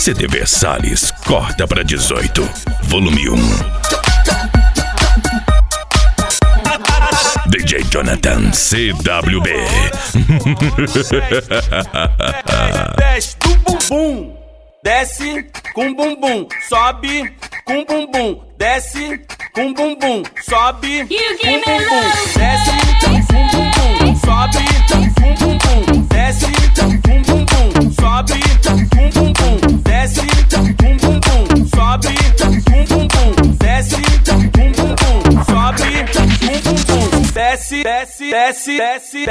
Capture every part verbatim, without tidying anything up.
C D Versalhes corta pra dezoito, volume um. D J Jonathan C W B. Desce do bumbum, desce com bumbum, sobe com bumbum, desce com bumbum, sobe com bumbum, desce com bumbum, sobe com bumbum, desce com bumbum, sobe com bumbum, desce com bumbum, sobe com bumbum, desce com bumbum, sobe com bumbum, desce, desce, desce, desce,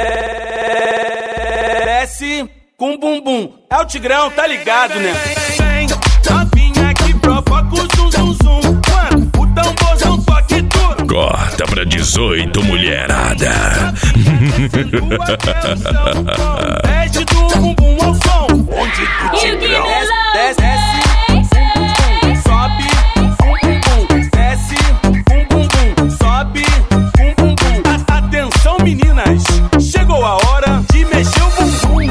desce com bumbum. É o Tigrão, tá ligado, né? Novinha que provoca o zum zum zum. Mano, o tamborzão toque tudo. Corta pra dezoito, mulherada. Desce do bumbum ao som. Onde do Tigrão desce, desce, bumbum, sobe, bumbum, desce, bumbum, sobe, bumbum. Atenção, meninas, chegou a hora de mexer o bumbum.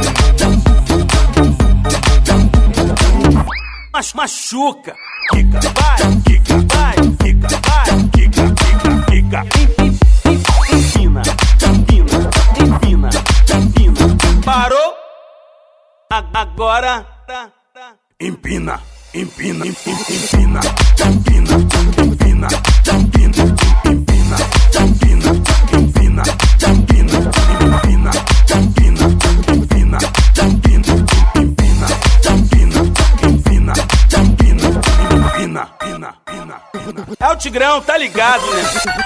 Machuca, quica, vai, quica, vai, quica, vai, quica, quica, quica. Empina, empina, empina, empina. Parou? Agora empina, empina, empina, empina, empina, empina, empina, empina, empina, empina, empina, empina, empina, é o Tigrão, tá ligado, né?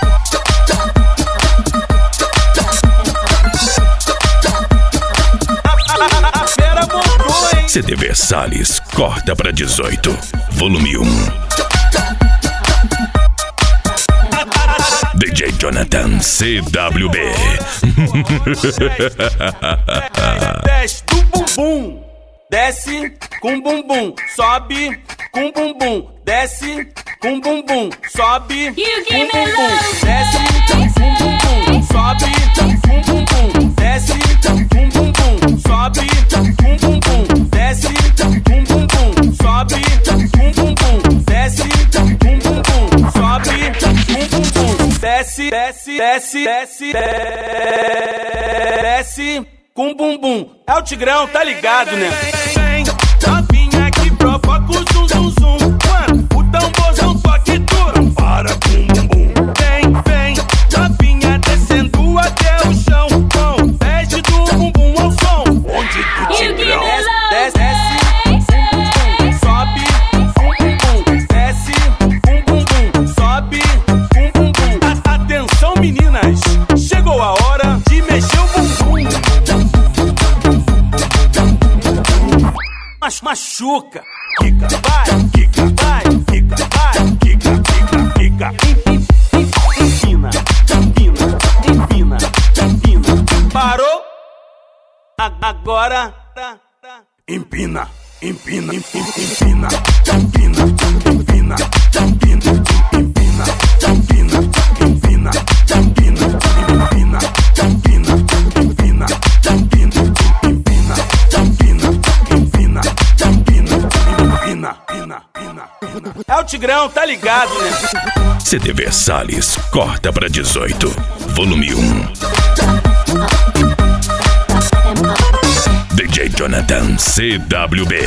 A, a, a, a fera montou, hein? C D Versalhes corta pra dezoito, volume um. D J Jonathan C W B. Desce do bumbum, desce com bumbum, sobe com bumbum, desce com bumbum, sobe com bumbum, desce com bumbum, sobe com bumbum, desce com bumbum, sobe com bumbum, desce com bumbum, sobe com bumbum, desce com bumbum, sobe com bumbum, desce, desce, desce, desce, desce com bumbum. É o Tigrão, tá ligado, né? Novinha que provoca o zum zum zum. Mano, o tamborzão toque tudo. Para com bumbum. Vem, vem, novinha descendo até o chão. Bom, desce do bumbum ao som. Onde do Tigrão desce, desce, bumbum, sobe, bumbum, desce, bumbum, sobe, bumbum. Atenção, meninas, chegou a hora de mexer o bumbum. Machuca, quica, vai, quica, vai, quica, vai, quica, quica, quica. Empina, empina, empina, empina. Parou? Agora empina, empina, empina, empina, empina, empina, empina, empina, empina, empina, empina, empina, empina, é o Tigrão, tá ligado, né? C D Versalhes corta pra dezoito, volume um. D J Jonathan C W B.